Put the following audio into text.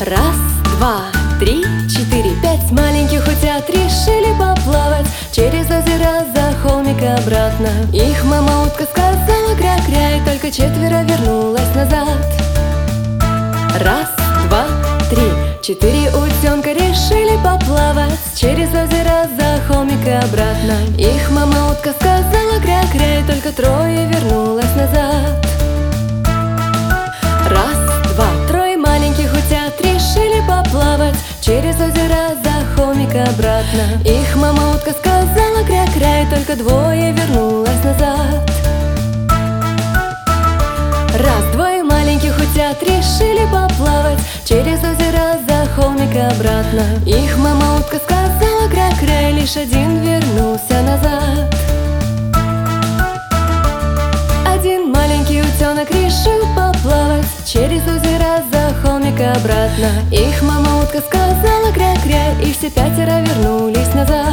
Раз, два, три, четыре, пять маленьких утят решили поплавать через озеро за холмик обратно. Их мама утка сказала кря-кря, и только четверо вернулась назад. Раз, два, три, четыре утенка решили поплавать через озеро за холмик обратно. Их мама утка сказала кря-кря, и только трое вернулась назад. Раз, два, трое маленьких утят решили поплавать через озеро за холмик обратно. Их мама утка сказала кря-кря, и только двое вернулась назад. Раз, двое маленьких утят решили поплавать через озеро за холмик обратно. Их мама утка сказала кря-кря, и лишь один вернулся назад. Один маленький утенок решил поплавать через озеро за холмик обратно. Их мама утка сказала кря-кря, и все пятеро вернулись назад.